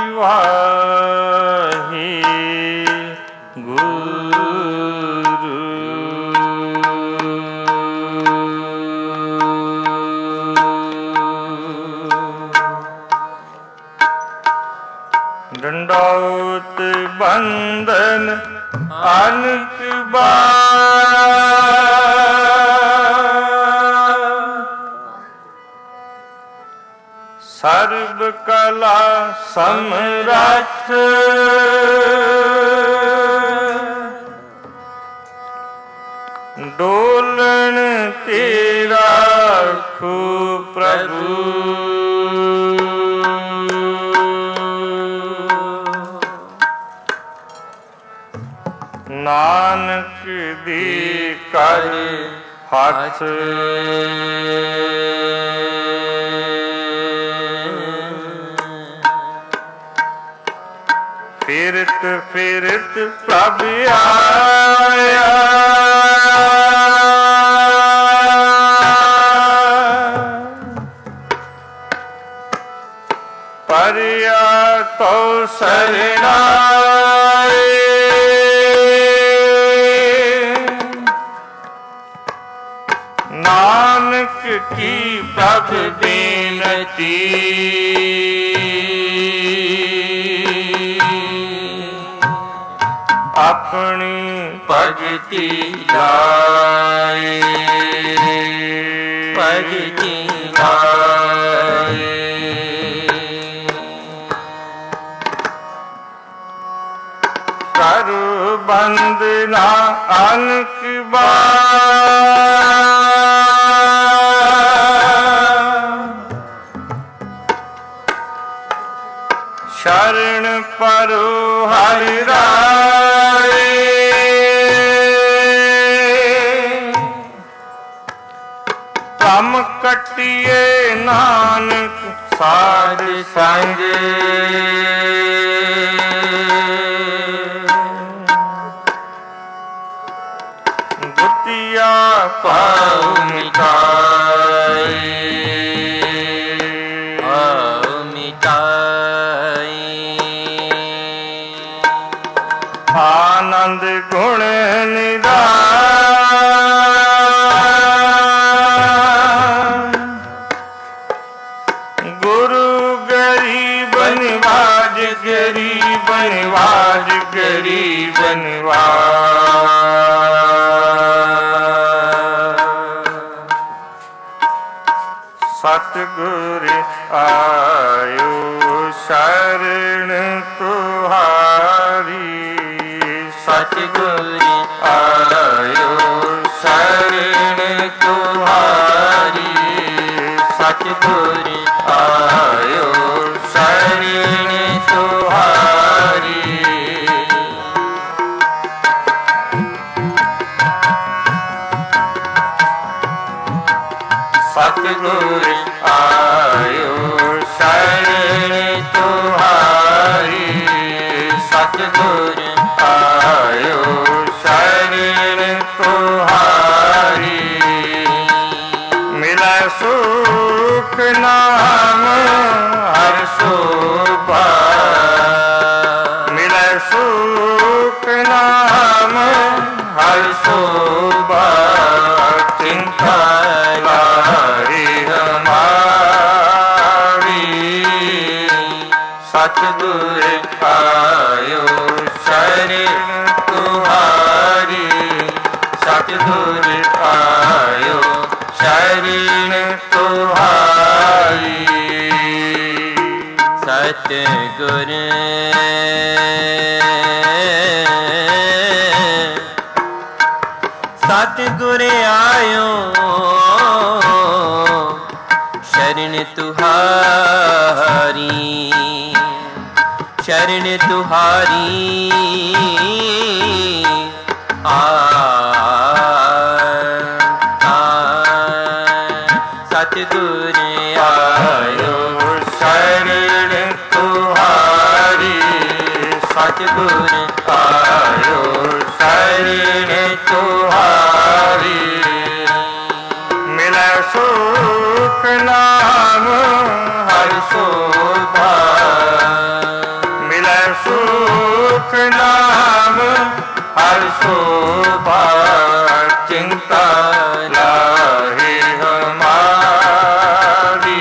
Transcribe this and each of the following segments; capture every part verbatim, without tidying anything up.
ਡੰਡੌਤ ਬੰਧਨ ਅਨਕ ਬਾਰ, ਸਰਬ ਕਲਾ ਸਮਰੱਥ, ਡੋਲਣ ਤੇਰਾ ਖੂਬ ਪ੍ਰਭੂ। ਨਾਨਕ ਦੀ ਕਰ ਹੱਥ, ਫਿਰਤ ਫਿਰਤ ਪ੍ਰਭ ਆਇਆ, ਪਰਿਆ ਤੋ ਸਰਣਾਏ, ਨਾਨਕ ਕੀ ਪ੍ਰਭ ਬੇਨਤੀ, ਆਪਣੀ ਭਗਤੀ ਲਾਏ, ਭਗਤੀ ਲਾਏ। ਕਰ ਬੰਦਨਾ ਅਨਕ ਬਾਰ, ਸ਼ਰਨ ਪਰੋ ਹਰਿ ਰਾਏ, ਭ੍ਰਮ ਕੱਟੀਏ ਨਾਨਕ ਸਾਧ ਸੰਗ, ਗੁਤੀਆ ਪਾਉ ਮਿਟਾਏ, ਪਾਉ ਮਿਟਾਏ। ਆਨੰਦ ਗੁਣ ਨਿਧਾਨ, ਗੁਰੂ ਗਰੀਬ ਨਿਵਾਜ, ਗਰੀਬ ਨਿਵਾਜ, ਗਰੀਬ ਨਿਵਾਜ। ਸਤਿਗੁਰ ਆਇਓ ਸ਼ਰਨ ਤੁਹਾਰੀ, ਸਤਿਗੁਰ ਆਇਓ ਸ਼ਰਨ ਤੁਹਾਰੀ, ਸਤਿਗੁਰ ਆਇਓ ਸ਼ਰਨ ਤੁਹਾਰੀ। ਸਤਿਗੁਰ ਆਇਓ ਸ਼ਰਨ ਤੁਹਾਰੀ, ਸਤਿਗੁਰ ਆਇਓ ਸ਼ਰਨ ਤੁਹਾਰੀ। ਮਿਲੈ ਸੁਖ ਨਾਮ ਹਰਿ ਸੋਭਾ, ਮਿਲੈ ਸੁਖ ਨਾਮ ਹਰਿ ਸੋਭਾ, ਚਿੰਤਾ ਲਾਰੀ ਹਮਾਰੀ। ਸਤਿਗੁਰ ਆਇਓ ਸ਼ਰਨ ਤੁਹਾਰੀ, ਸਤਿਗੁਰ ਆਇਓ ਸ਼ਰਨ ਤੁਹਾਰੀ। ਸਤਿਗੁਰ ਸਤਿਗੁਰ ਆਇਓ ਸ਼ਰਨ ਤੁਹਾਰੀ, ਸ਼ਰਨ ਤੁਹਾਰੀ। ਆ ਸਤਿਗੁਰ ਆਇਓ ਸ਼ਰਨ ਤੁਹਾਰੀ, ਸਤਿਗੁਰ ਆਇਓ ਸ਼ਰਨ ਤੁਹਾਰੀ। ਮਿਲੈ ਸੁਖ ਨਾਮ ਹਰਿ ਸੋਭਾ, हर शोभा चिंता लाहे हमारी।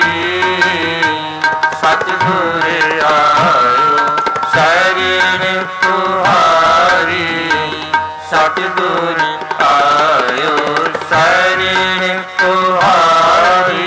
सतगुर आयो शरण तुम्हारी, सतगुर आयो शरण तुम्हारी।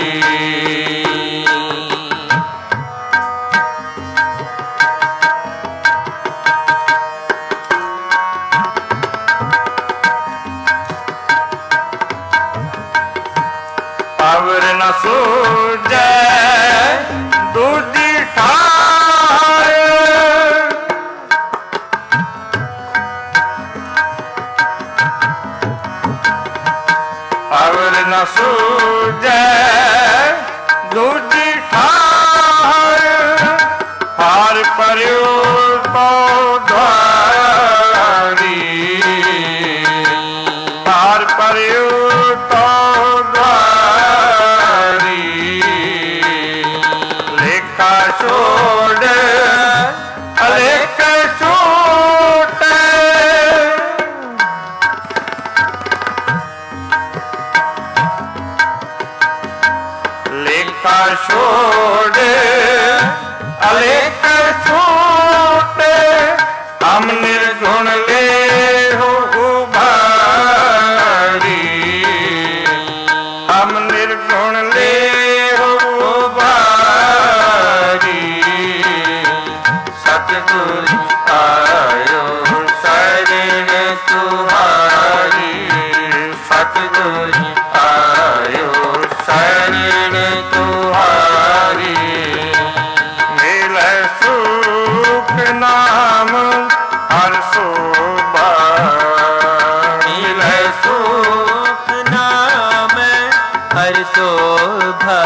पावर न सूझे दूजी ठार, पावर न सूझे दूजी ठार। हार पर्यो द्वारी, हार पर्यो छोड़ अलेख छूटे, लेखा छोड़ अलेख छूटे। हम निर्गुण ले हो उभारी, हम निर्गुण ले हो उभारी। सतगुर आयो शरण तुम्हारी, सतगुर आयो शरण तुम्हारी। मिले सुख नाम हर शोभा, मिले सुख नाम हर शोभा,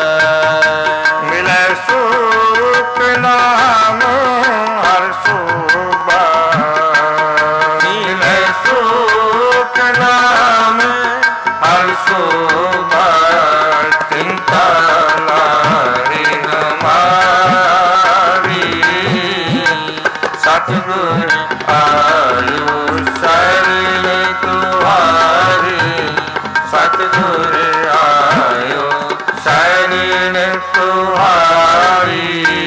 मिले सुख नाम हर शोभा, मिले सुख नाम हर शोभा। चिंता लाहे हमारी, सतगुर आयो शरण तुम्हारी, सतगुर आयो शरण तुम्हारी।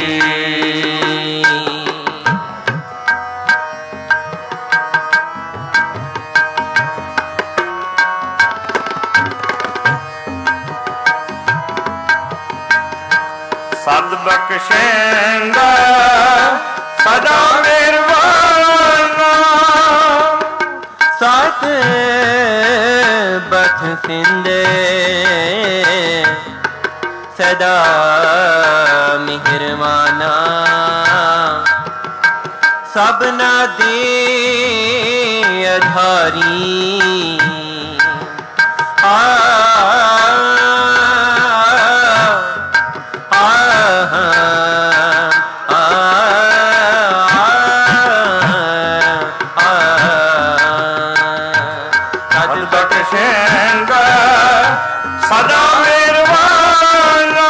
सद बख्शेंदा सदा मेहरबाना, सत बख्शिंदे सदा मेहरबाना। सबना दे आधारी, आ सदा मेहरबाना,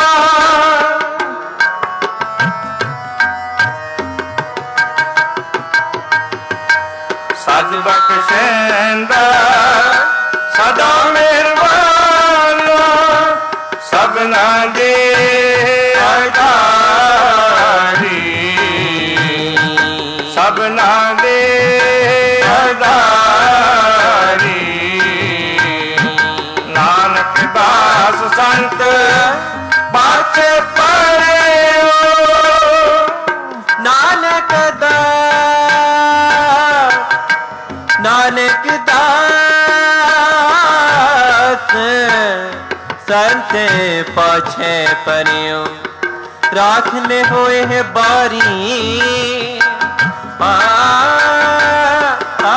सद बख्शेंदा सदा मेहरबाना। सबना दे आधारी, सबना दे आधारी। नानक दास संत पाछे परे, नानक दास नानक दास संत पाछे परियो। राखने होए है बारी, आ, आ,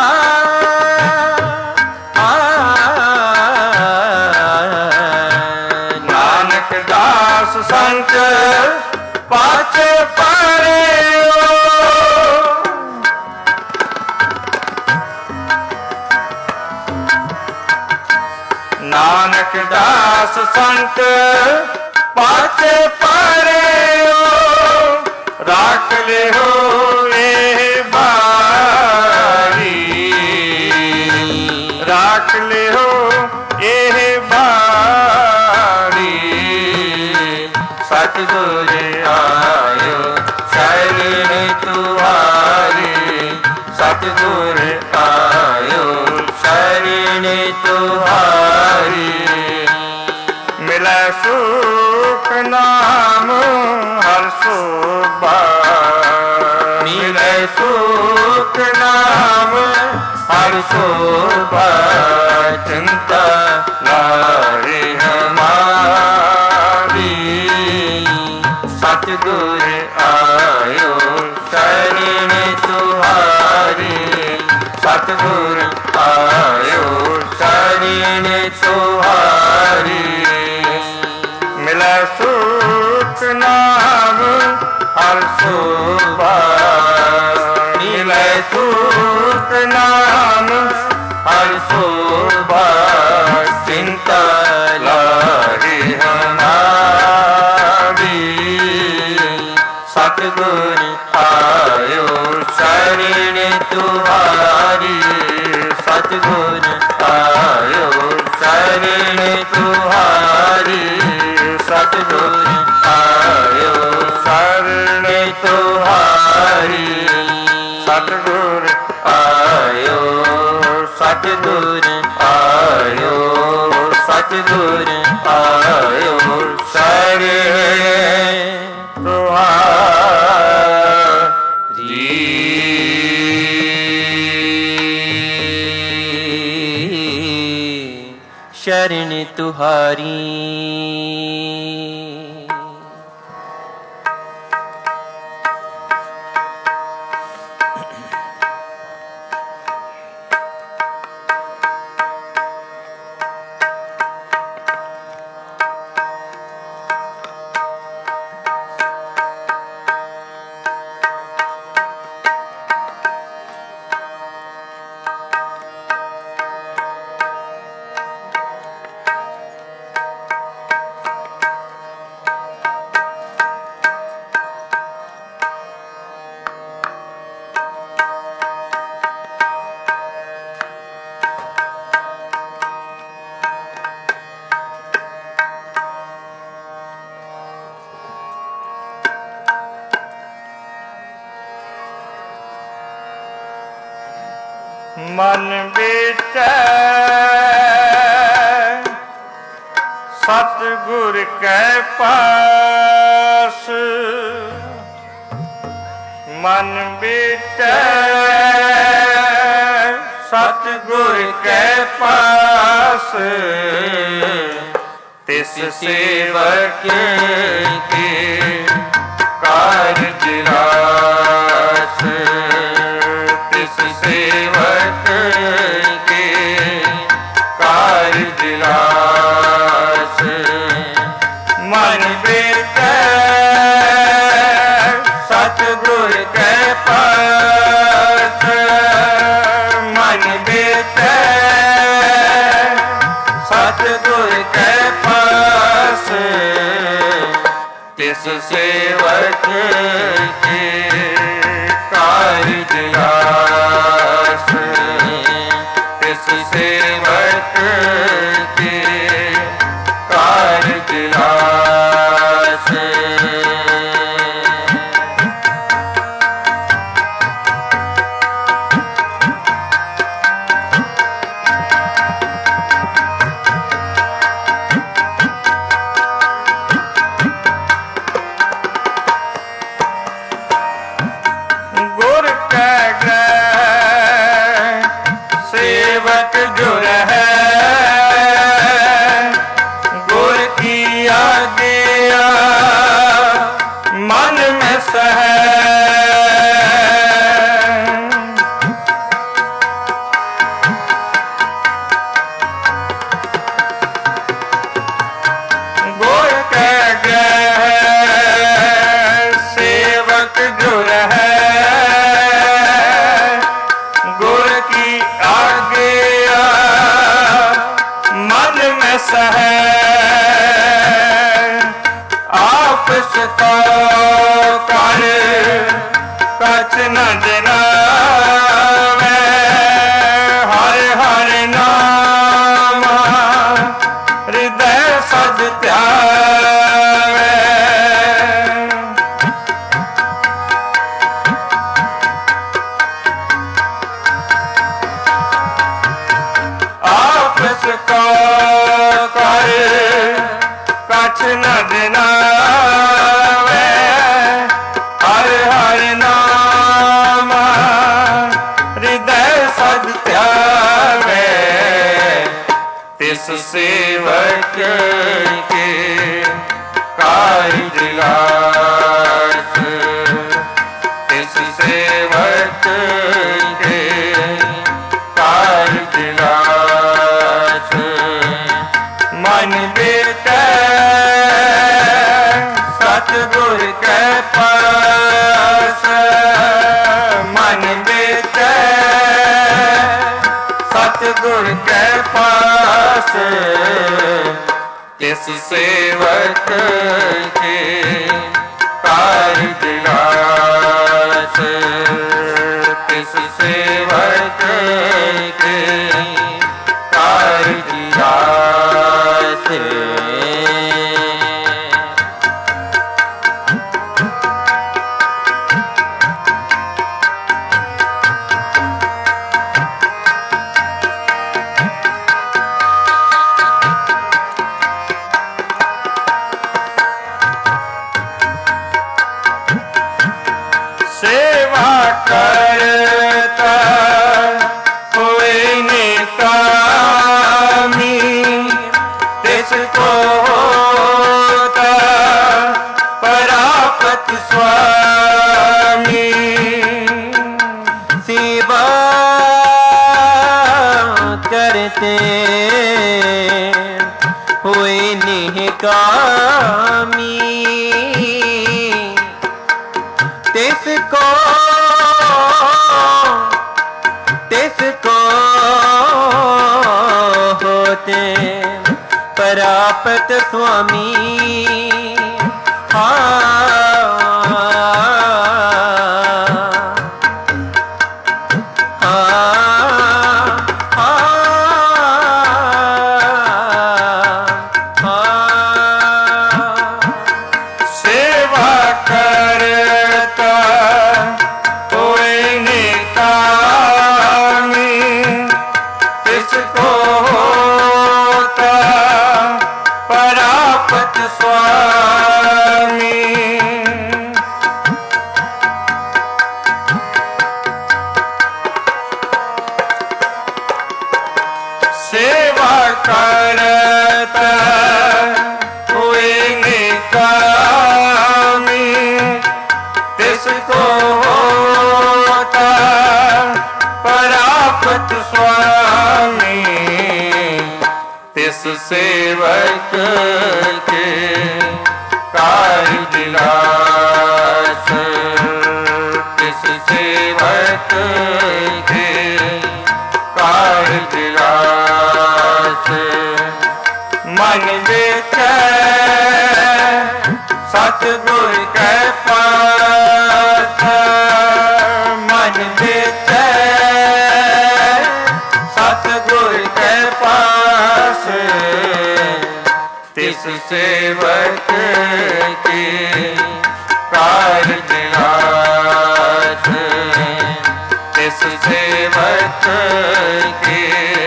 आ, नानक दास संत पाछे परे। नानक दास संत पाछे परे, राख ले हो ए बारी। सतगुर आयो शरण तुम्हारी, सतगुर आयो शरण तुम्हारी। मिले सुख नाम हर शोभा, मिले सुख नाम हर शोभा, चिंता लारे हमारी। सतगुर आयो शरण तुम्हारी, सतगुर आयो शरण तुम्हारी। मिले सुख नाम हर शोभा, मिले सुख नाम हर शोभा, चिंता लारी हमारी। सतगुर आयो शरण तुम्हारी, सतगुर आयो शरण तुम्हारी, सतगुर आयो शरण तुम्हारी। सतगुर आयो, सतगुर आयो, सतगुर आयो शरण तुम्हारी। शरण तुम्हारी। मन बेचै सतगुर के पास, मन बेचै सतगुर के पास, तिस सेवक के कारज रास, तिस सेवक के कारज रास। मन बेचै सतगुर के पास, मन बेचै सतगुर के पास, तिस सेवक के कारज रास, तिस सेवक के कारज रास। गुर के ग्रह सेवक जुर है, गुर की आज्ञा मन में सह। गुर के ग्रह सेवक जुर है, गुर की आज्ञा मन में सह। आपस को कर कछ न जनावे, हर हर नाम हृदय सद त्यावे। को कर कछ न दिनावे, हर हर नाम हृदय सद ध्यावे, तिस सेवक के कार्य लास, तिस सेवक के कार्य लास। मन बेटे सतगुर के पास, मन बेटे सतगुर के पास, इस सेवक के कार्य लास, इस सेवक के कार्य लास। सेवा करता हुए निकामी, तिसको होता परापत स्वामी। सेवा करते हुए निकामी, तिसको तिसको होते परापत स्वामी। हाँ सेवा करता हुए निकामी, तिसको होता परापत स्वामी। तिस सेवक के कार्य लास, तिस सेवक के कार्य लास। मन बेटे सतगुर के पास, मन बेटे सतगुर के पास, तिस सेवक के कार्य लास, तिस सेवक के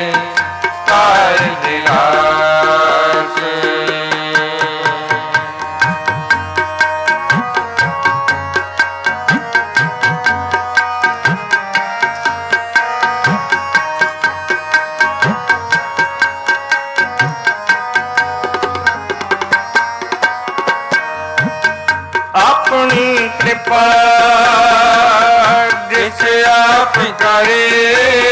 कार्य लास। अपनी कृपा जिस आप करे,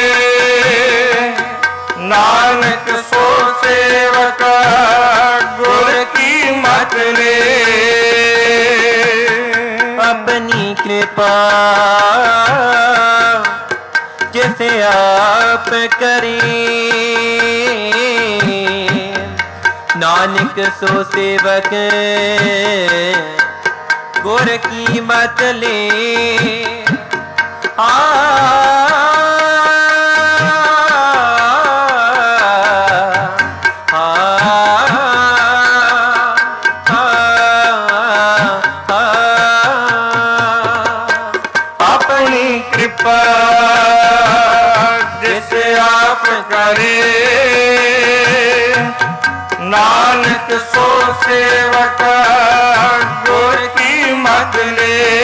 नानक सो सेवक गुर की मत ले। अपनी कृपा जैसे आप करें, नानक सो सेवक गुर की मत ले। आ अपनी कृपा ਜਿਸ ਆਪ ਕਰੇ ਨਾਨਕ ਸੋ ਸੇਵਕ ਗੁਰ ਕੀ ਮਤ ਲੇ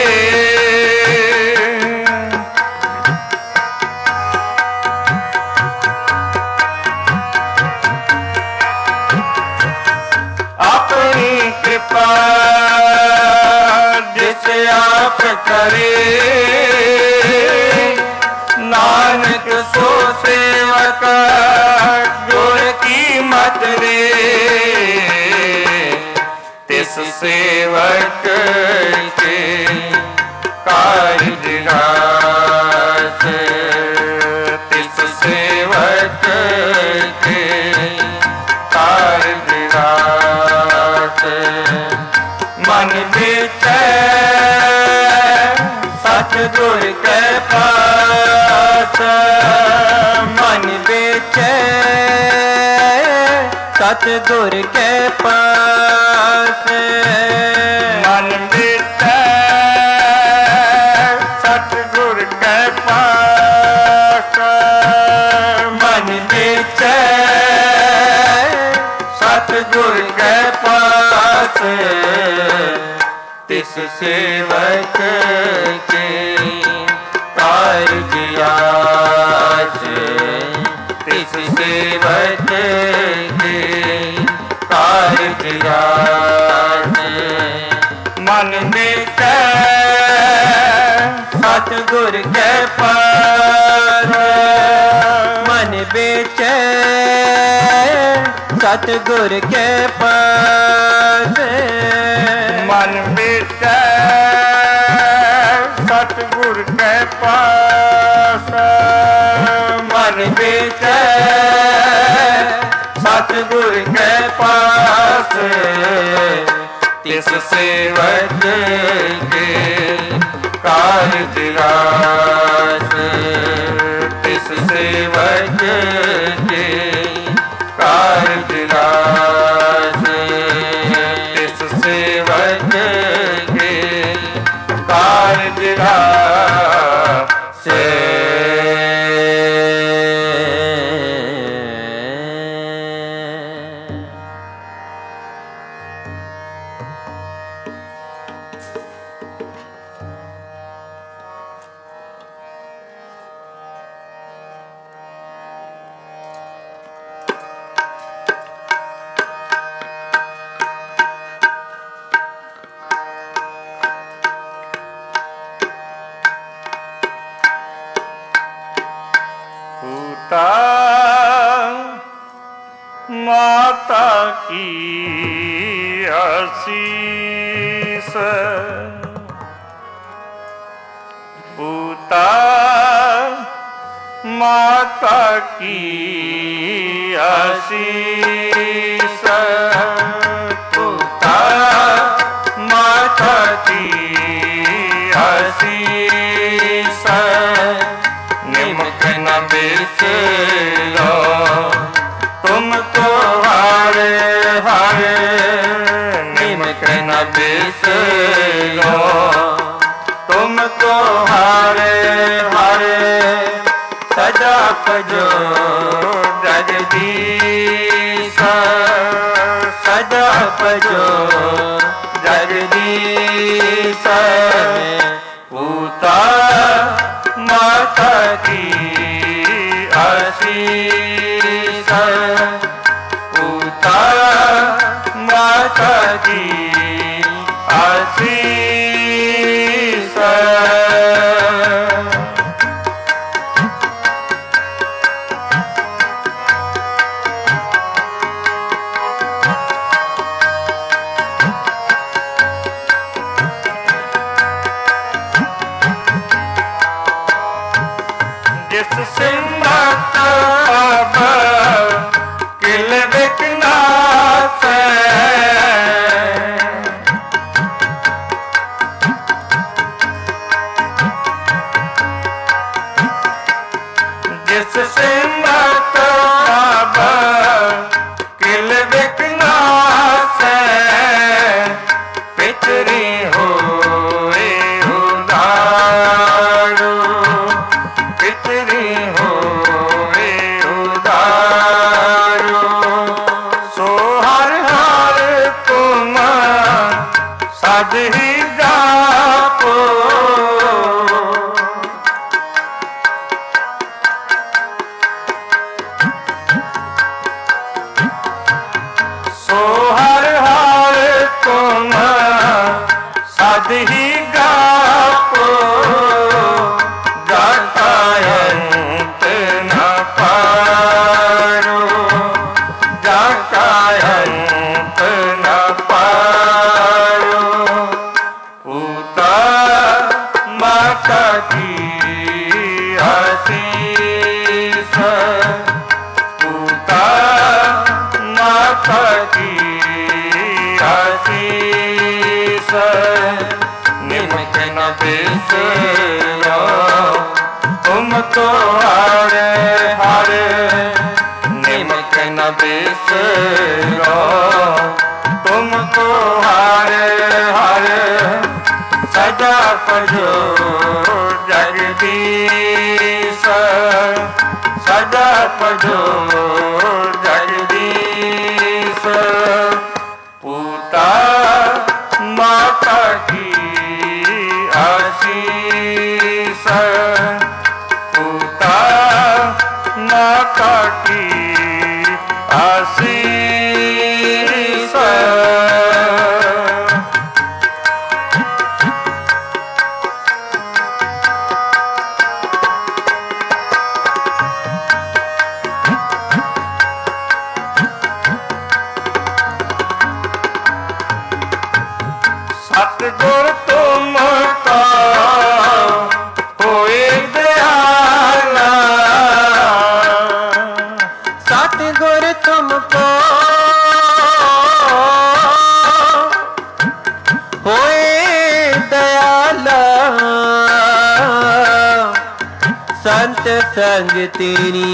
ਆਪਣੀ ਕਿਰਪਾ ਜਿਸ ਆਪ ਕਰੇ ਨਾਨਕ ਸੋ ਸੇਵਕ ਗੁਰ ਕੀ ਮਤ ਰੇ ਤਿਸ ਸੇਵਕ ਕੇ ਕਾਰਜ ਰਾਸ ਤਿਸ ਸੇਵਕ ਕੇ ਕਾਰਜ ਰਾਸ ਮਨ ਵਿੱਚ ਸਤਿਗੁਰ ਕੈ ਪਾਸ ਮਨ ਵਿੱਚ ਸਤਿਗੁਰ ਕੈ ਪਾਸ ਮਨ ਵਿੱਚ ਸਤਿਗੁਰ ਕੈ ਪਾਸ ਮਨ ਵਿੱਚ ਸਤਿਗੁਰ ਕੈ ਪਾਸ ਤਿਸ ਸੇਵਕ ਕੇ ਕਾਰਜ ਆਸ ਤਿਸ ਸੇਵਕ ਕੇ ਕਾਰਜ ਆਸ ਮਨ ਵਿੱਚ ਸਤਿਗੁਰ ਕੈ ਪਾਸ ਮਨ ਵਿੱਚ ਸਤਿਗੁਰ ਕੈ ਪਾਸ ਮਨ ਵਿੱਚ ਸਤਿਗੁਰ ਕੈ ਪਾਸ ਮਨ ਵਿੱਚ ਸਤਿਗੁਰ ਕੈ ਪਾਸ ਤਿਸ ਸੇਵਕ ਕੇ ਕਾਰਜ ਰਾਸ ਤਿਸ ਸੇਵਕ ਕੇ ਕਾਰਜ ਰਾਸ ਤਿਸ ਸੇਵਕ ਕੇ ਕਾਰਜ ਰਾਸ ਮਾਤਾ ਕੀ ਅਸੀਸ ਪੂਤਾ ਮਾਤਾ ਕੀ ਅਸੀਸ ਪੂਤਾ ਮਾਤਾ ਕੀ ਅਸੀਸ ਨਿਮਕ ਨ ਬਿਸਰੋ तुमको हरे हरे निमक न बिसरो तुमको हरे हरे सदा भजो जगदीश सदा भजो जगदीश पूता माता की आशीष पूता माता की आशीष जिस सिंधत अब किल विकनाथ जिस सिंधत अब किल विकनाथ पितरी होए उदारू पितरी होए तुमको हर हर निमक न बिसरो तुमको हर हर सदा पढ़ो जगदीश सदा पढ़ो जगदीश पूता माता की आशीष पूता माता की आशीष सतगुर तुमको होए दयाला सतगुर तुमको होए दयाला संत संग तेरी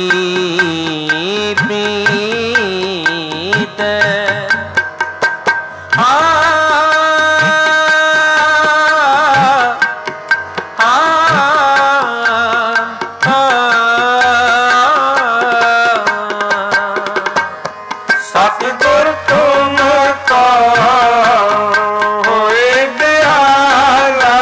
प्रीत सतगुर तुमको होए दयाला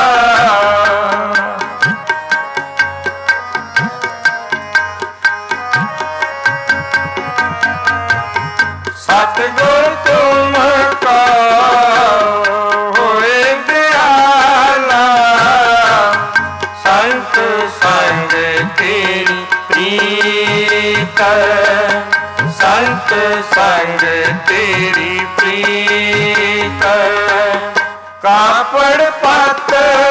सतगुर तुमको होए दयाला संत संग तेरी प्रीत संत संग तेरी प्रीत कापड़ पत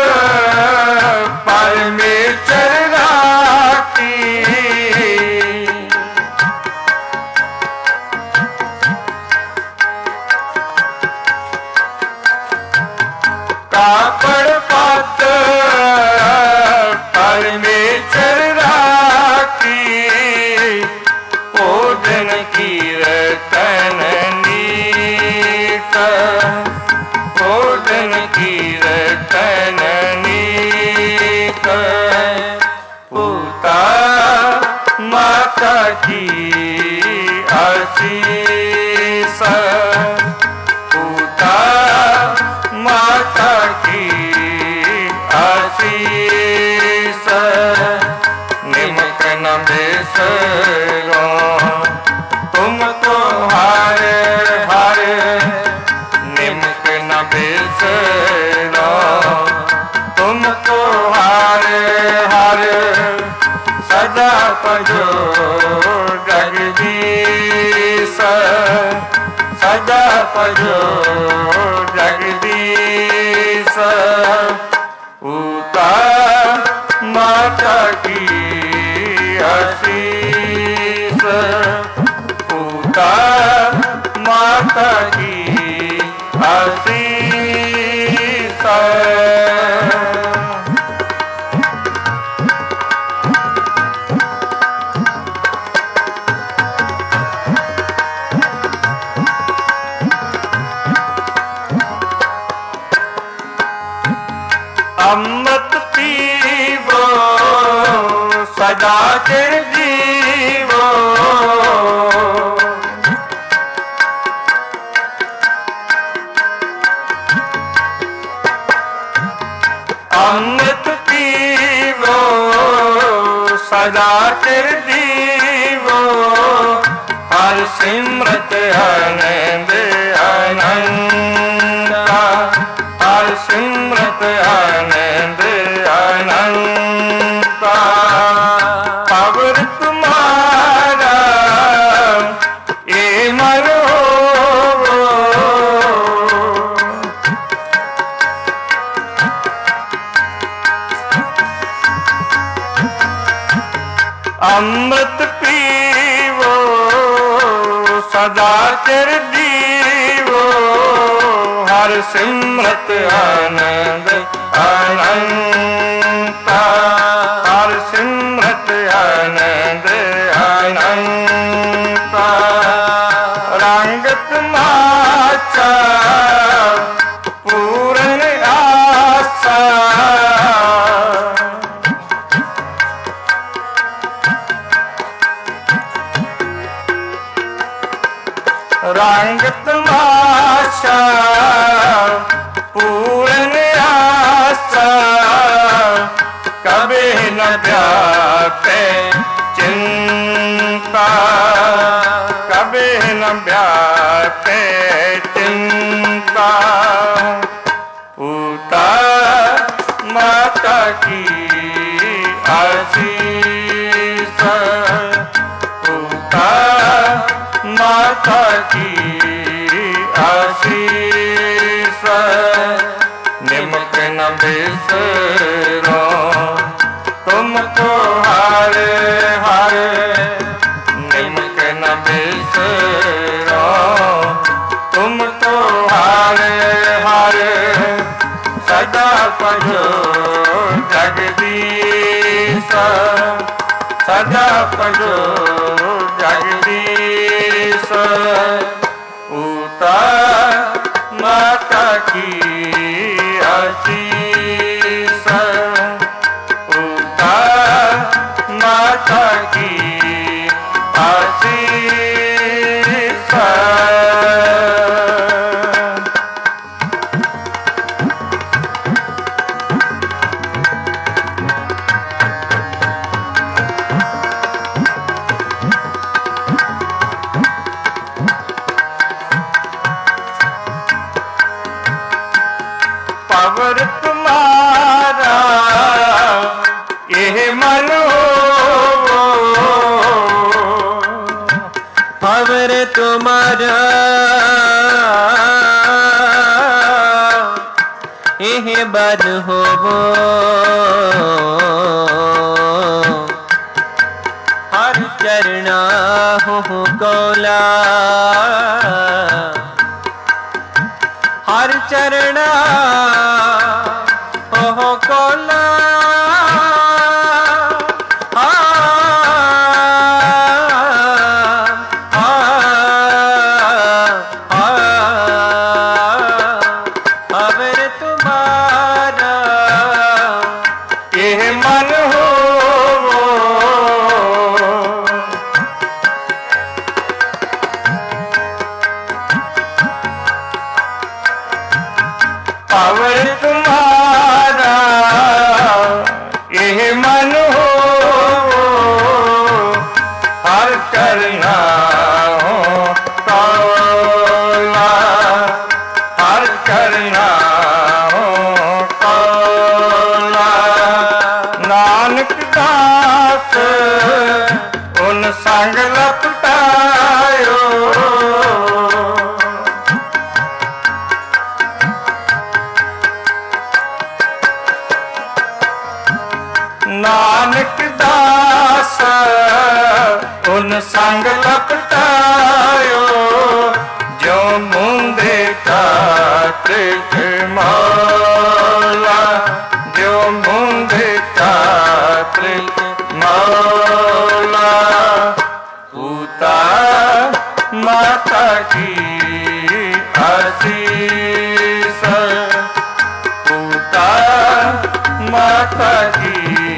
परमेश्वर राखी कापड़ पत परमेश्वर राखी भोजन कीर्तन नीक भोजन कीर्तन नीक पूता माता की आशीष पूता माता की आशीष निमक न बिसरो तुमको हर हर निमक न बिसरो तुमको हर हर सदा पढ़ो जगदीश सदा पढ़ो जगदीश पूता माता की आशीष पूता माता की आशीष अमृत पीवो सदा चिर जीवो अमृत पीवो सदा चिर जीवो हर सिमरत आनंद अनंता हर सिमरत आनंद अनंता पवर तुम्हारा ये मरो अमृत पीवो सदा चिर जीवो हर सिमरत आनंद अनंता हर सिमरत रंग तमाशा पूरन आशा कभी न व्यापे चिंता कभी न व्यापे चिंता पूता माता की आशीष पूता माता की आशीष निमक न बिसरो तुमको हर हर निमक न बिसरो तुमको हर हर सदा पढ़ो जगदीश सदा पढ़ो जगदीश पूता माता की आशीष पूता माता की आशीष पवर तुम्हारा यह मन हो पवर तुम्हारा यह बन हो हर चरणा हो कौला हर चरणा हो कौला अवर तुम्हारा यह मन हो पवर तुम्हारा यह मन हो हर करना हो कौला हर करना हो कौला नानक दास उन संग लपटायो नानक दास उन संग लपटायो जो मुंदे का त्रिक मौला जो मुंदे का त्रिक मौला पूता माता की आशीष पूता माता की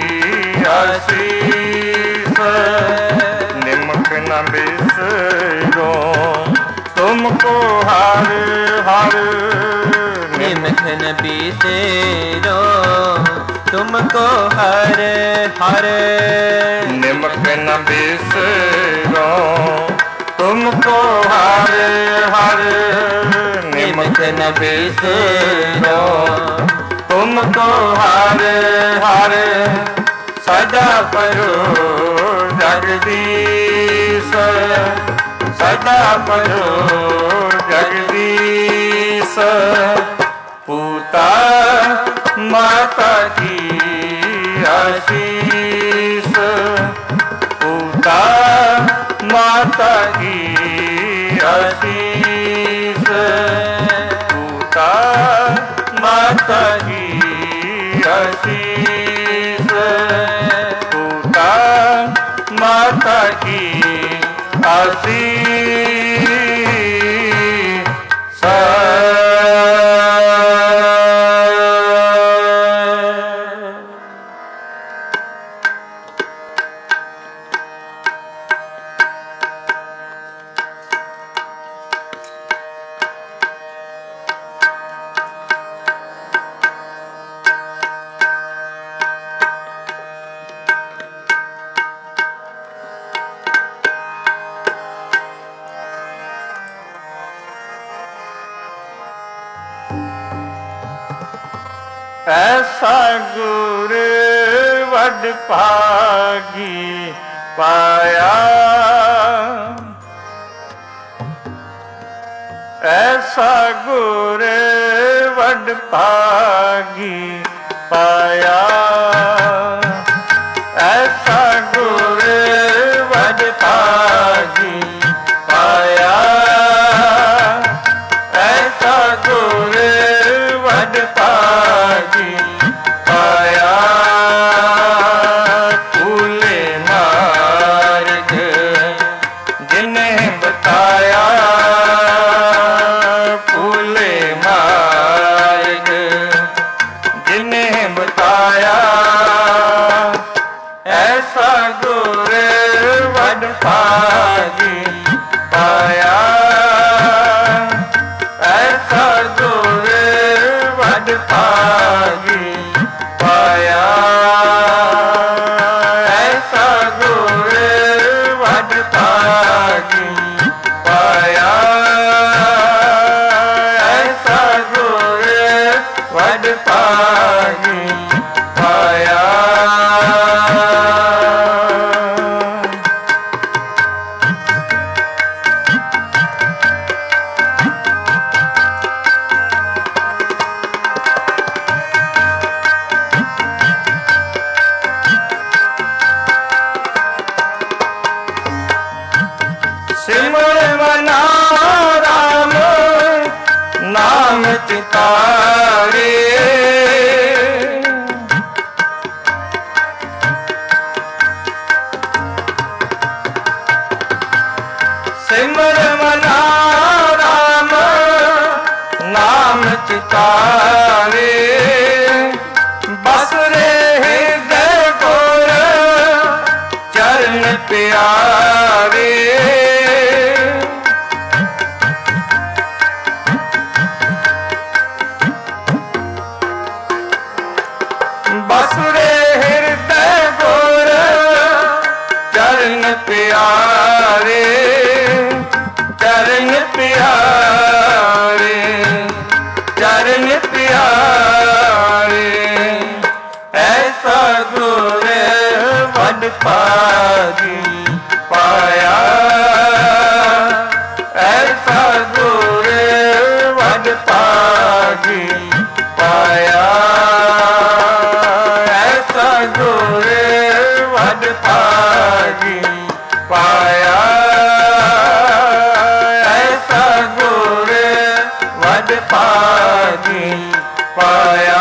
आशीष निमक न बिसरो तुमको हर हर निमक न बिसरो तुमको हर हर निमक न बिसरो तुमको हर हर निमक न बिसरो तुमको हर हर सदा पढ़ो जगदीश सदा पढ़ो जगदीश पूता माता की आशीष पूता माता की आशीष पूता माता की आशीष पूता माता की आशीष ਐਸਾ ਗੁਰ ਵਡ ਭਾਗੀ ਪਾਇਆ, ਐਸਾ ਗੁਰ ਵਡ ਭਾਗੀ ਪਾਇਆ, ਐਸਾ ਗੁਰ ਵਡ ਭਾਗੀ ਪਾਇਆ, ਐਸਾ ਗੁਰ ਵਡ ਭਾਗੀ ਪਾਇਆ। ਕੂਲੇ ਮਾਰਗ ਜਿਨੇ ਬਤਾਇਆ, ਕੂਲੇ ਮਾਰਗ ਜਿਨੇ ਬਤਾਇਆ, ਐਸਾ ਗੁਰ ਵਡ ਭਾਗੀ ਪਾਇਆ, ਐਸਾ ਗੁਰ ਵਡ ਭਾਗੀ ਪਾਇਆ, ਐਸਾ ਗੁਰ ਵਡ ਭਾਗੀ ਪਾਇਆ, ਐਸਾ ਗੁਰ ਵਡ ਭਾਗੀ ਪਾਇਆ। ਸਿਮਰ ਮਨਾ ਰਾਮ ਨਾਮ ਚਿਤਾਰੇ, ਸਿਮਰ ਮਨਾ ਰਾਮ ਨਾਮ ਚਿਤਾਰੇ, ਬਸ ਰੇ ਹਿਰਦੈ ਗੁਰ ਚਰਨ ਪਿਆਰੇ, ਬਸ ਰੇ ਹਿਰਦੈ ਗੁਰ ਚਰਨ ਪਿਆਰੇ, ਚਰਨ ਪਿਆਰੇ, ਚਰਨ ਪਿਆਰੇ, ਐਸਾ ਗੁਰ ਵਡ ਭਾਗੀ ਪਾਇਆ, ਐਸਾ ਗੁਰ ਵਡ ਭਾਗੀ ਪਾਇਆ, ਐਸਾ ਗੁਰ ਵਡ ਭਾਗੀ ਪਾਇਆ, ਐਸਾ ਗੁਰ ਵਡ ਭਾਗੀ ਪਾਇਆ।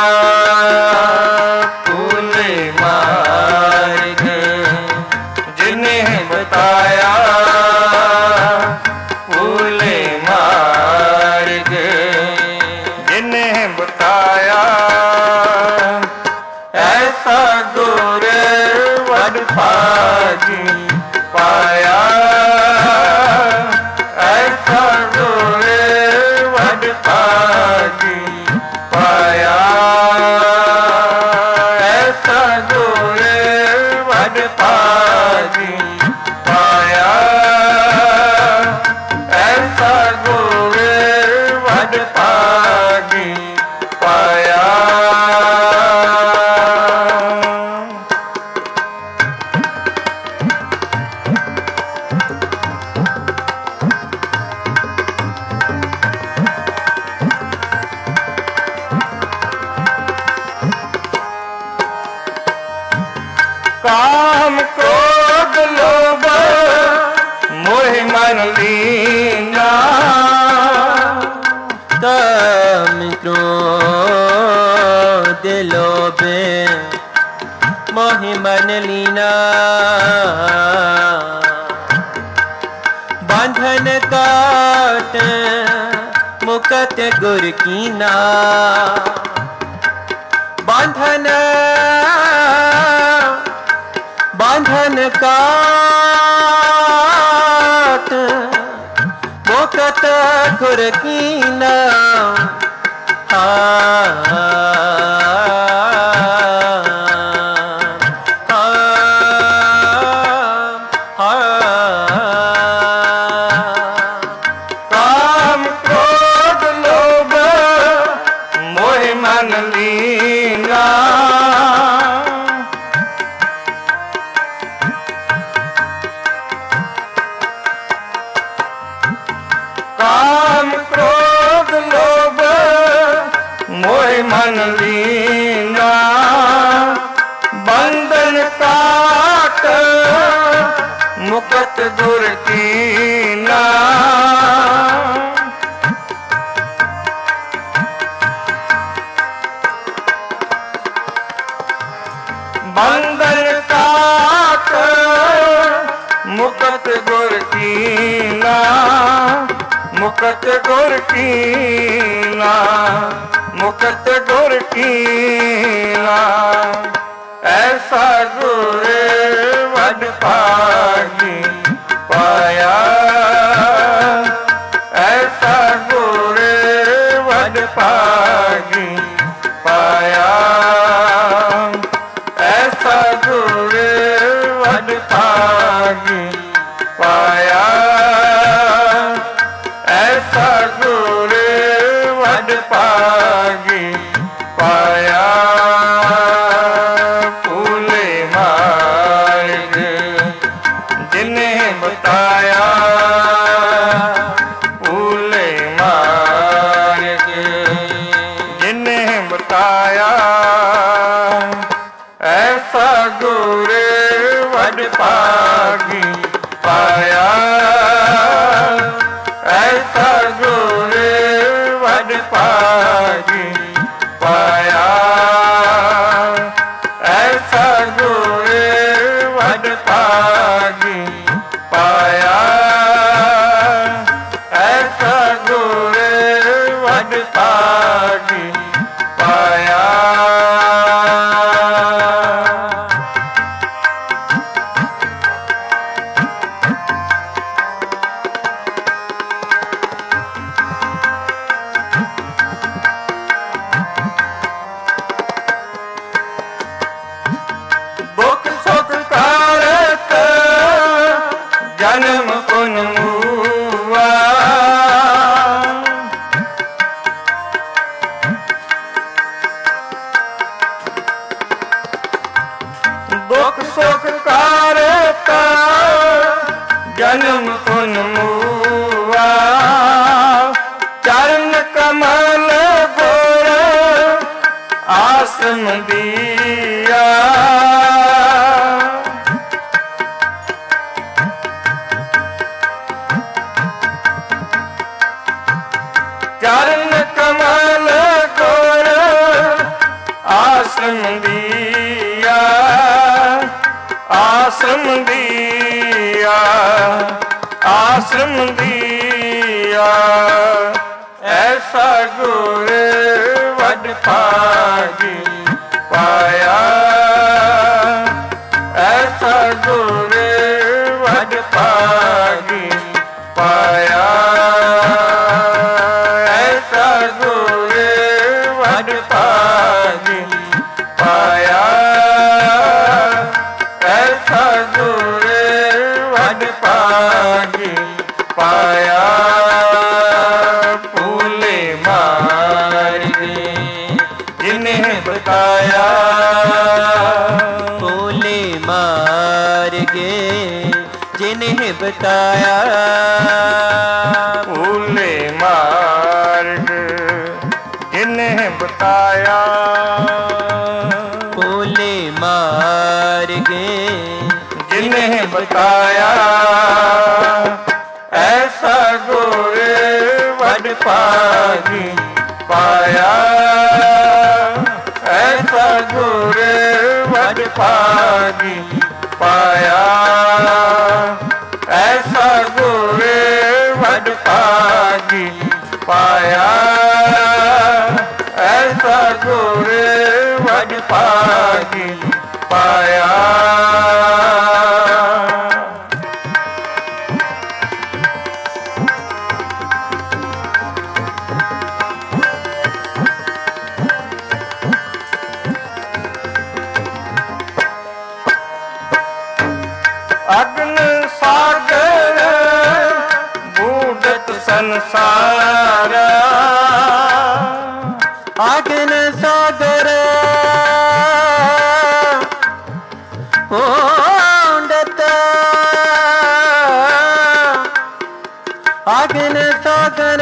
ਕੂਲੇ ਮਾਰਗ ਜਿਨੇ ਬਤਾਇਆ, ਕੂਲੇ ਮਾਰਗ ਜਿਨੇ ਬਤਾਇਆ, ਐਸਾ ਗੁਰ ਵਡ ਭਾਗੀ ਪਾਇਆ, ਐਸਾ ਗੁਰ ਵਡ ਭਾਗੀ ਪਾਇਆ, ਐਸਾ ਗੁਰ ਵਡ ਭਾਗੀ ਪਾਇਆ, ਐਸਾ ਗੁਰ ਵਡ ਭਾਗੀ ਪਾਇਆ। ਕਾਮ ਕ੍ਰੋਧ ਲੋਭ ਮੋਹ ਮਨ ਲੀਨਾ, ਕਾਮ ਕ੍ਰੋਧ ਲੋਭ ਮੋਹ ਮਨ ਲੀਨਾ, ਬੰਧਨ ਕਾਟ ਮੁਕਤ ਗੁਰ ਕੀਨਾ, ਬੰਧਨ ਬੰਧਨ ਕਾਟ ਮੁਕਤ ਗੁਰ ਕੀਨਾ, ਕਾਮ ਕ੍ਰੋਧ ਲੋਭ ਮੋਹ ਮਨ ਲੀਨਾ, ਬੰਧਨ ਕਾਟ ਮੁਕਤ ਗੁਰ ਕੀਨਾ। ਬੰਧਨ ਕਾਟ ਮੁਕਤ ਗੁਰ ਕੀਨਾ, ਮੁਕਤ ਗੁਰ ਕੀਨਾ, ਮੁਕਤ ਗੁਰ ਕੀਨਾ। ਐਸਾ ਗੁਰ ਵਡ ਭਾਗੀ ਪਾਇਆ, ਐਸਾ ਗੁਰ ਵਡ ਭਾਗੀ ਪਾਇਆ, ਐਸਾ ਗੁਰ ਵਡ ਭਾਗੀ ਪਾਇਆ, ਐਸਾ ਗੁਰ ਵਡ ਭਾਗੀ ਪਾਇਆ। ਭੂਲੇ ਮਾਰਗ ਜਿਨੇ ਬਤਾਇਆ, ਭੂਲੇ ਮਾਰਗ ਜਿਨੇ ਬਤਾਇਆ, ਐਸਾ ਗੁਰ ਵਡ ਭਾਗੀ ਪਾਇਆ, ਐਸਾ ਗੁਰ ਵਡ ਭਾਗੀ ਪਾਇਆ, ਐਸਾ ਗੁਰ ਵਡ ਭਾਗੀ ਪਾਇਆ, ਐਸਾ ਗੁਰ ਵਡ ਭਾਗੀ ਪਾਇਆ। ਦੁਖ ਸੁਖ ਕਾਰਤ ਜਨਮ ਪੁਨ ਮੂਆ, ਦੁਖ ਸੁਖ ਕਾਰਤ ਜਨਮ ਪੁਨ ਮੂਆ। ਚਰਨ ਕਮਲ ਗੁਰ ਆਸਮ ਦੀਆ, ਚਰਨ ਕਮਲ ਗੁਰ ਆਸਮ ਦੀਆ, ਆਸਮ ਦੀਆ, ਆਸਮ ਦੀਆ। ਐਸਾ ਗੁਰ ਵਡ ਭਾਗੀ ਪਾਇਆ, ਐਸਾ ਗੁਰ ਵਡ ਭਾਗੀ ਪਾਇਆ, ਐਸਾ ਗੁਰ ਵਡ ਭਾਗੀ ਪਾਇਆ, ਐਸਾ ਗੁਰ ਵਡ ਭਾਗੀ ਪਾਇਆ। ਭੂਲੇ ਮਾਰਗ ਜਿਨੇ ਬਤਾਇਆ, ਭੂਲੇ ਮਾਰਗ ਜਿਨੇ ਬਤਾਇਆ, ਭੂਲੇ ਮਾਰਗ ਜਿਨੇ ਬਤਾਇਆ, ਭੂਲੇ ਮਾਰਗ ਜਿਨੇ ਬਤਾਇਆ। ਐਸਾ ਗੁਰ ਵਡ ਭਾਗੀ ਪਾਇਆ, ਐਸਾ ਗੁਰ ਵਡ ਭਾਗੀ ਪਾਇਆ, ਐਸਾ ਗੁਰ ਵਡ ਭਾਗੀ ਪਾਇਆ, ਐਸਾ ਗੁਰ ਵਡ ਭਾਗੀ ਪਾਇਆ। ਅਗਨ ਸਾਗਰ ਬੂਢਤ ਸੰਸਾਰ, ਅਗਨ ਸਾਗਰ ਬੂਢਤ, ਅਗਨ ਸਾਗਰ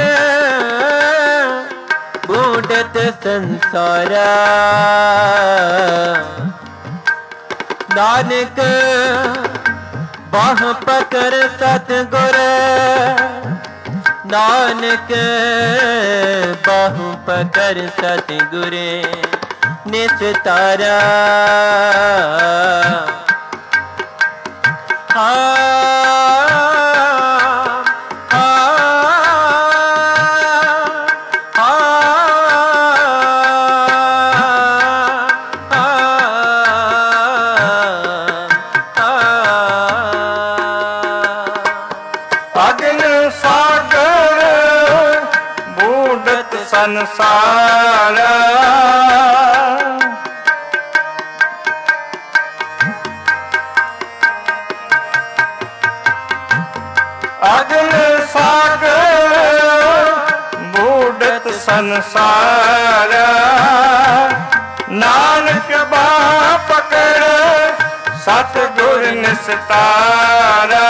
ਬੂਢਤ ਸੰਸਾਰ, ਨਾਨਕ ਬਾਹ ਪਕੜ ਸਤਿਗੁਰ ਨਾਨਕ ਬਾਹੂ ਪਕੜ ਸਤਿਗੁਰ ਨਿਸਤਾਰਾ ਆ ਸੰਸਾਰ ਅਗਨ ਸਾਗਰ ਬੂਢਤ ਸੰਸਾਰ ਨਾਨਕ ਬਾਹ ਪਕੜ ਸਤਿਗੁਰ ਨਿਸਤਾਰਾ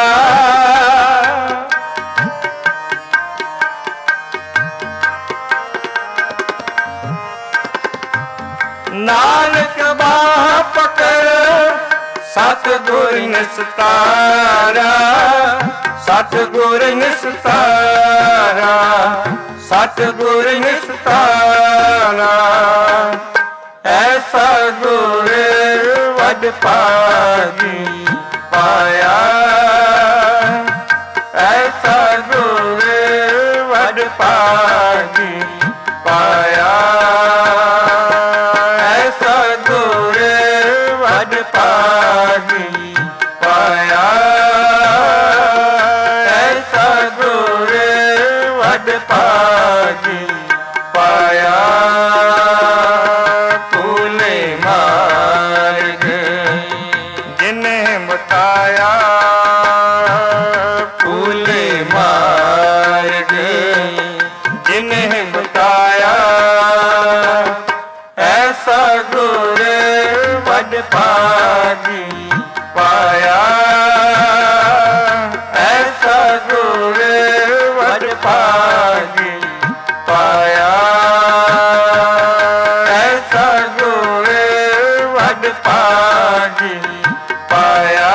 ਨਾਨਕ ਬਾਹ ਪਕੜ ਸਤਿਗੁਰ ਨਿਸਤਾਰਾ ਸਤਿਗੁਰ ਨਿਸਤਾਰਾ ਸਤਿਗੁਰ ਨਿਸਤਾਰਾ ਐਸਾ ਗੁਰ ਵਡ ਭਾਗੀ ਪਾਇਆ ਐਸਾ ਗੁਰ ਵਡ ਭਾਗੀ ਪਾਇਆ ਭਾਗੀ ਪਾਇਆ ਐਸਾ ਗੁਰ ਵਡ ਭਾਗੀ ਪਾਇਆ ਭੂਲੇ ਮਾਰਗ ਜਿਨੇ ਬਤਾਇਆ ਭੂਲੇ ਮਾਰਗ ਜਿਨੇ ਬਤਾਇਆ ਐਸਾ ਗੁਰ ਵਡ ਭਾਗੀ ਪਾਇਆ ਐਸਾ ਗੁਰ ਵਡ ਭਾਗੀ ਪਾਇਆ ਐਸਾ ਗੁਰ ਵਡ ਭਾਗੀ ਪਾਇਆ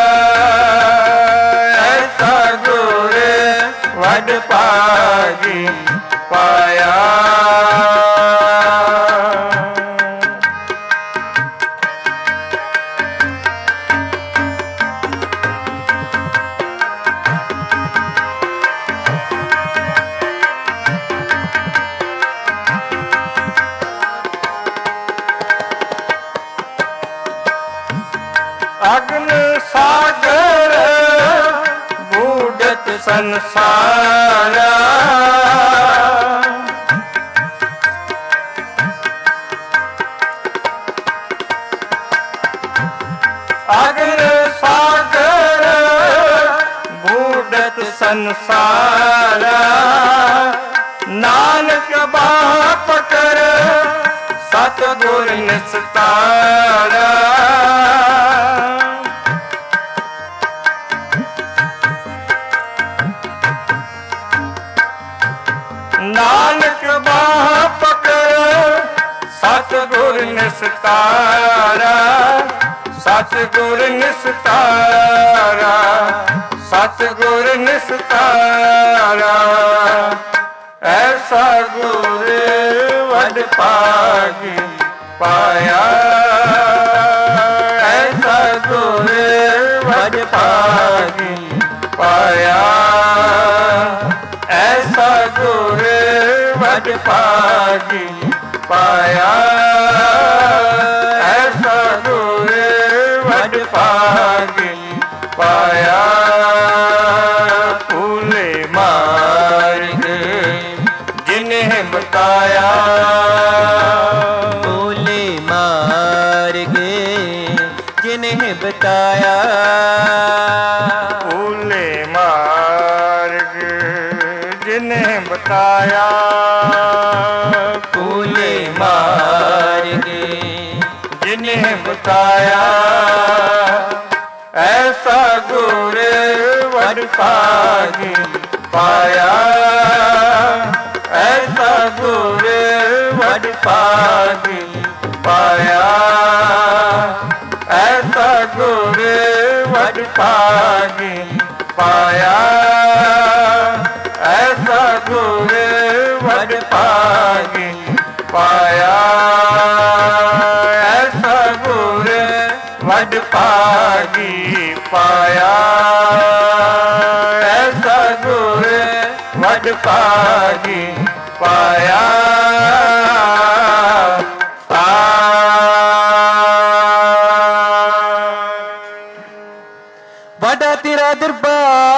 ਐਸਾ ਗੁਰ ਵਡ ਭਾਗੀ ਪਾਇਆ ਅਗਨ ਸਾਗਰ ਬੂਢਤ ਸੰਸਾਰ ਅਗਨ ਸਾਗਰ ਬੂਢਤ ਸੰਸਾਰ ਨਾਨਕ ਬਾਹ ਪਕੜ ਸਤਿਗੁਰ ਨਿਸਤਾਰਾ ਨਾਨਕ ਬਾਹ ਪਕੜ ਸਤਿਗੁਰ ਨਿਸਤਾਰਾ ਸਤਿਗੁਰ ਨਿਸਤਾਰਾ ਸਤਿਗੁਰ ਨਿਸਤਾਰਾ ਐਸਾ ਗੁਰ ਵਡ ਭਾਗੀ ਪਾਇਆ ਐਸਾ ਗੁਰ ਵਡ ਭਾਗੀ ਪਾਇਆ ਐਸਾ ਗੁਰ ਵਡ ਭਾਗੀ ਪਾਇਆ ਐਸਾ ਗੁਰ ਵਡ ਭਾਗੀ ਪਾਇਆ ਭੂਲੇ ਮਾਰਗ ਜਿਨੇ ਬਤਾਇਆ ਭੂਲੇ ਮਾਰਗ ਜਿਨੇ ਬਤਾਇਆ ਭੂਲੇ ਮਾਰਗ ਜਿਨੇ ਬਤਾਇਆ ਭੂਲੇ ਮਾਰਗ ਜਿਨੇ ਬਤਾਇਆ ਐਸਾ ਗੁਰ ਵਡ ਭਾਗੀ ਪਾਇਆ ਐਸਾ ਗੁਰ ਵਡ ਭਾਗੀ ਪਾਇਆ ਐਸਾ ਗੁਰ ਵਡ ਭਾਗੀ ਪਾਇਆ ਐਸਾ ਗੁਰ ਵਡ ਭਾਗੀ ਪਾਇਆ ਐਸਾ ਗੁਰ ਵਡ ਭਾਗੀ ਪਾਇਆ ਐਸਾ ਗੁਰ ਵਡ ਭਾਗੀ ਪਾਇਆ ਵੱਡਾ ਤੇਰਾ ਦਰਬਾਰ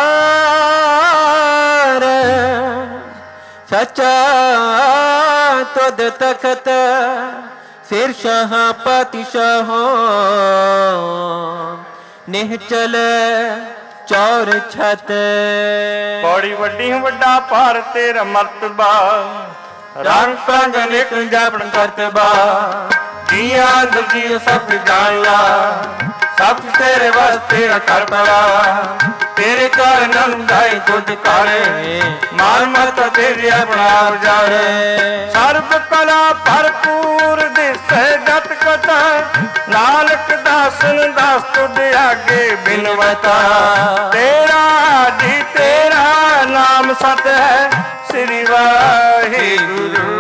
ਸੱਚਾ ਤੁਧ ਤਖਤ ਸਿਰ ਸ਼ਾਹ ਪਾਤਸ਼ਾਹੋ ਨਿਹਚਲ ਚੌਰ ਛਤ ਬੜੀ ਵੱਡੀ ਵੱਡਾ ਭਾਰ ਤੇਰਾ ਮਰਤਬਾ ਰੰਗ ਸੰਗ ਨਿਕ ਜਾਪਣ ਕਰਤਬਾ ਜੀਆਂ ਦਜੀ ਸਭ ਜਾਣਿਆ ਸਭ ਤੇਰੇ ਵਾਸਤੇ ਕਰ ਪੜਾ ਤੇਰੇ ਘਰ ਨੰਦਾਈ ਤੁਧ ਕਰੇ ਮਾਰ ਮਤ ਤੇਰੇ ਆਪਣਾ ਜਾਣੇ ਸਰਬ ਕਲਾ ਭਰਪੂਰ ਦਿਸੈ ਜਤ ਕਥਾ ਨਾਨਕ ਦਾਸਨ ਦਾਸ ਤੁਧ ਆਗੇ ਬਿਨਵਤਾ ਤੇਰਾ ਜੀ ਤੇਰਾ ਨਾਮ ਸਤ ਹੈ ਸ੍ਰੀ ਵਾਹਿਗੁਰੂ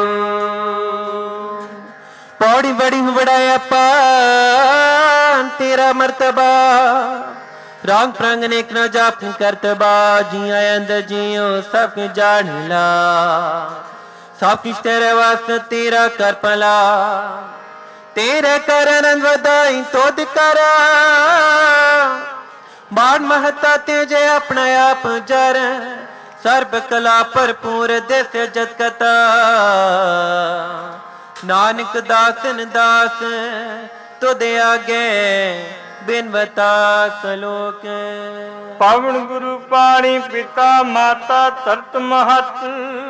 पौड़ी बड़ी बड़ाया पान तेरा मर्तबा रंग प्रंग नेक न जाप करतबा जिया अंदर जियो सब जान ला सब कुछ तेरे वास्ते तेरा कर पला तेरे कर आनंद वधाई तुद करा मान महता तेजे अपना आप जर सर्ब कला भरपूर देस जत कथा नानक दासन दास तुद आगे बिनवता सलोक पावन गुरु पाणी पिता माता तरत महत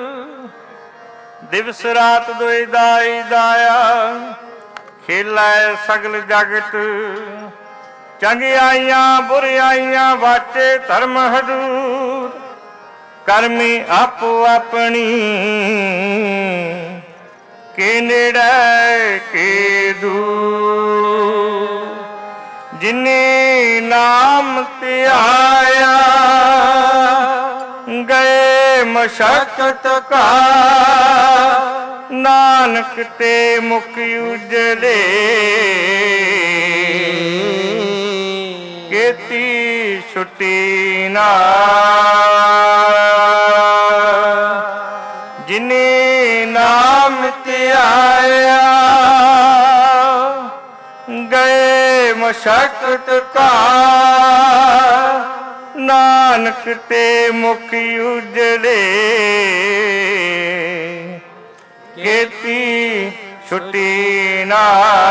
दिवस रात दोई दाई दाया खेला सगल जगत चंगियाइयां बुरियाइयां वाटे धर्म हजूर करमी आपो अपनी के नेड़े के दूर जिन्ने नाम ते आया गए मशक्कत का नानक ते मुख उजले केती छुट्टी ना जिन्ने नाम ते आया गए मशक्कत का नानक ते मुख उजड़े केती छुट्टी ना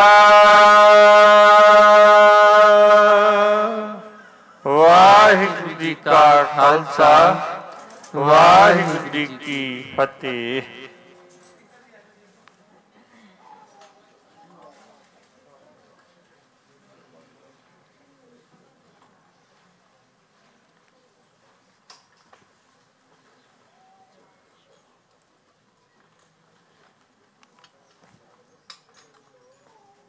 वाहिगुरू जी का खालसा वाहिगुरू जी की फतेह।